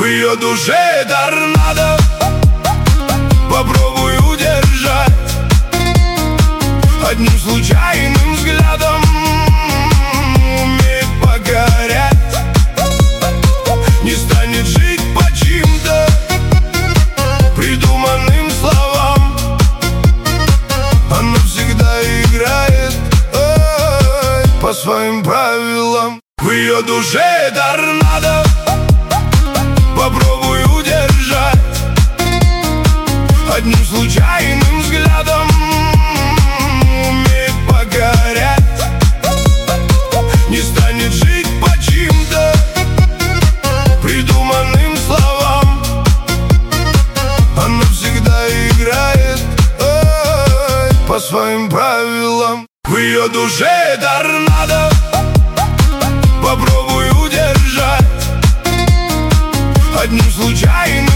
ее душе торнадо. Попробуй удержать одним случайным взглядом. Умеет покорять, не станет жить по чьим-то придуманным словам. Она всегда играет по своим правилам. В ее душе торнадо. Попробуй удержать одним случайным взглядом. Умеет покорять, не станет жить по чьим-то придуманным словам. Она всегда играет по своим правилам. В ее душе торнадо. Попробуй удержать одним случайным